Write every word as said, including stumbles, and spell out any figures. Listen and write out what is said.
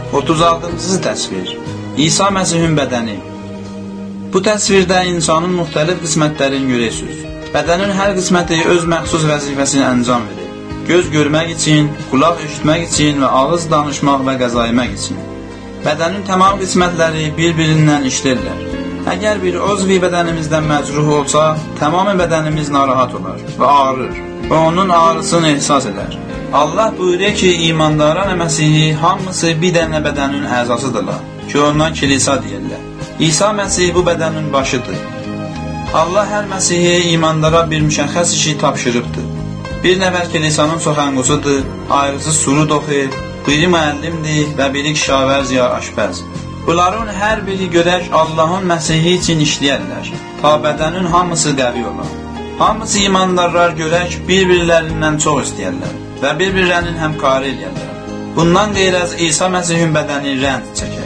otuz altıncı təsvir. İsa Məsihin bədəni. Bu təsvirdə insanın müxtəlif qismətlərini görürsünüz. Bədənin hər qisməti öz məxsus vəzifəsini əncam verir. Göz görmək üçün, qulaq eşitmək üçün və ağız danışmaq və qəza yemək üçün. Bədənin tamam qismətləri bir-birindən işlirlər. Əgər bir özvi bədənimizdən məcruh olsa, tamamı bədənimiz narahat olar və ağrır və onun ağrısını ehsas edər. Allah buyuruyor ki, imandaran Məsihi hamısı bir dənə bədənin əzasıdırlar ki, ondan kilisa deyirlər. İsa Məsih bu bədənin başıdır. Allah hər Məsihi imandara bir müşəxəs işi tapşırıbdır. Bir nəfər kilisanın soxanqusudur, ayrısı surud oxuyur, biri müəllimdir və biri kişavərz ya aşpəz. Bunların hər biri görək Allahın Məsihi üçün işləyərlər, ta bədənin hamısı qəvi olar. Hamısı imandarlar görək bir-birlərindən çox istəyərlər və bir-birlərinin həmkarı eləyərlər. Bundan qeyrəz İsa Məsihin bədəni rənd çəkir.